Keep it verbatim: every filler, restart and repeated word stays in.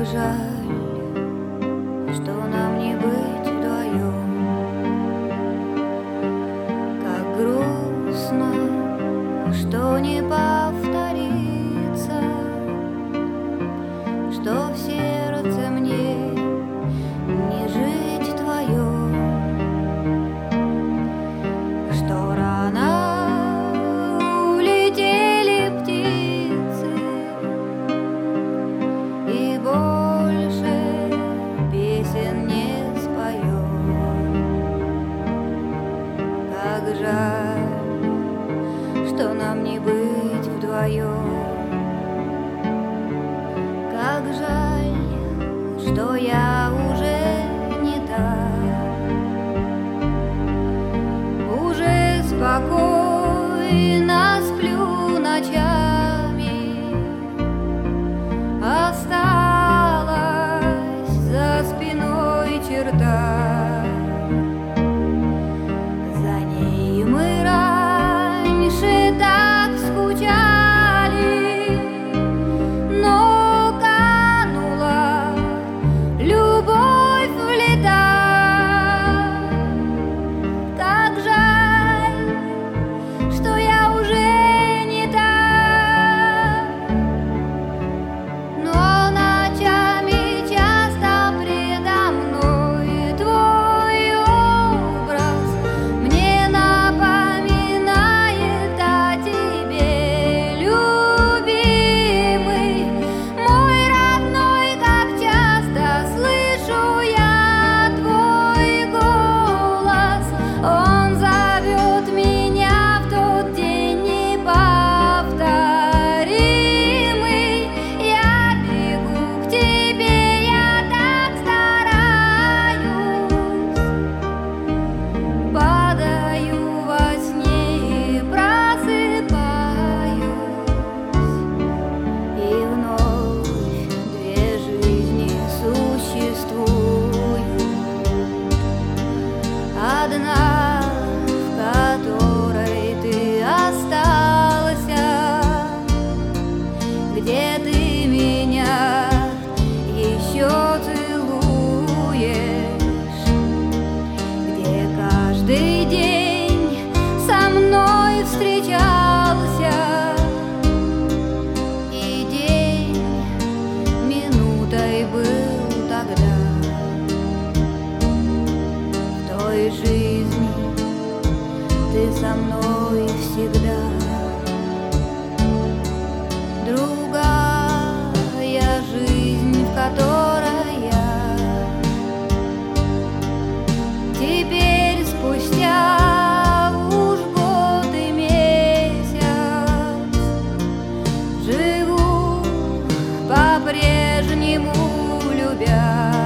Как жаль, что нам не быть вдвоем. Как грустно, что не повторится, что в сердце мне не жить вдвоем, что рано улетели птицы и больше песен не споем. Как жаль, что нам не быть вдвоем. Как жаль, что я уже не та, уже спокойно сплю ночами. Осталась за спиной черта, за ней мы раньше так скучали, но канула любовь в лета. Как жаль, что я уже не та, но ночами часто предо мной твой образ мне напоминает о тебе, любимый, мой родной. Как часто слышу я твой голос, он зовет меня в тот день неповторимый. Я бегу к тебе, я так стараюсь, падаю во сне и просыпаюсь, и вновь две жизни существуют. Одна, в которой ты осталась, где ты меня еще целуешь, где каждый день со мной встречался, и день минутой был тогда. В той жизни ты со мной всегда. Другая жизнь, в которой я теперь спустя уж год и месяц живу по-прежнему любя.